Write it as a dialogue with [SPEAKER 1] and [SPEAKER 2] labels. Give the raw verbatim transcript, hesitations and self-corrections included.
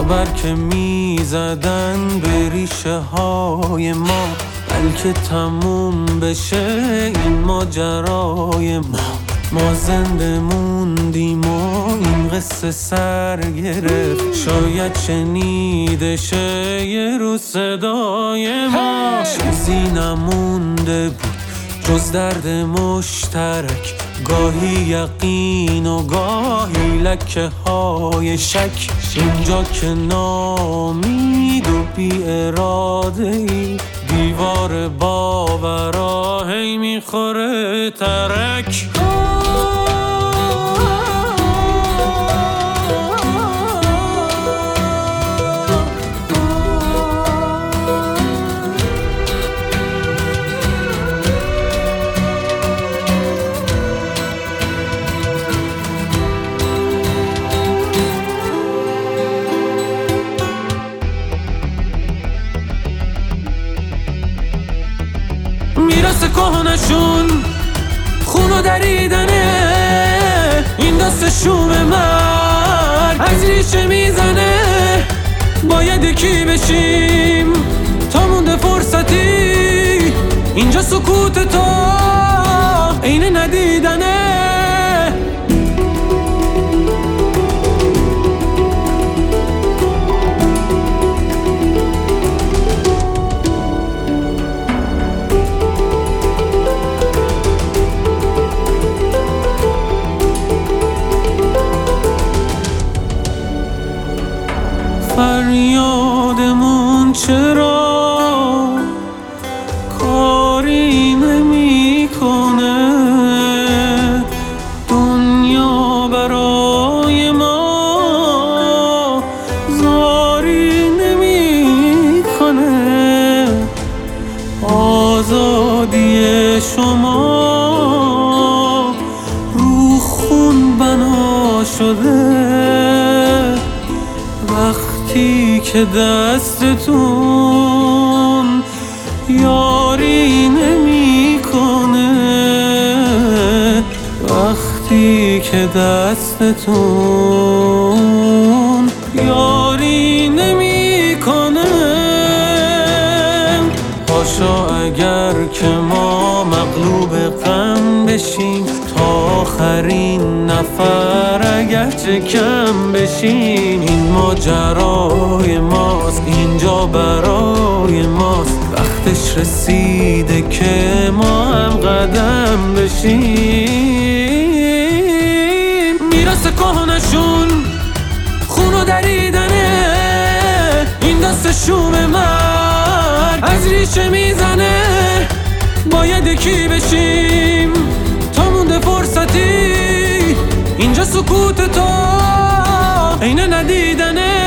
[SPEAKER 1] خبر که میزدن به ریشه های ما، بلکه تموم بشه این ماجرای ما. ما زنده موندیم و این قصه سر گرفت، شاید شنیده شه یه روز صدای ما. چیزی نمونده بود جز درد مشترک، گاهی یقین و گاهی لکه های شک. اینجا که نامید و بی اراده ای، دیوار باورا هی میخوره ترک. میراث کهنشون خونو دریدنه، این دست شوم مرگ از ریشه میزنه. باید یکی بشیم تا مونده فرصتی، اینجا سکوت تو عین ندیدنه. فریادمون چرا کاری نمیکنه؟ دنیا برای ما زاری نمیکنه. آزادی شما رو خون بنا شده، وقتی که دستتون یاری نمیکنه، وقتی که دستتون یاری نمیکنه. پاشا اگر که ما مغلوب غم بشیم، تا آخرین نفر اگرچه کم بشیم. این ماجرای ماست، اینجا برای ماست، وقتش رسیده که ما هم قدم بشیم. میراث کهنشون خونو دریدنه، این دست شوم مرگ از ریشه میزنه. باید یکی بشیم تا مونده فرصتی، اینجا سکوت تو عین ندیدنه.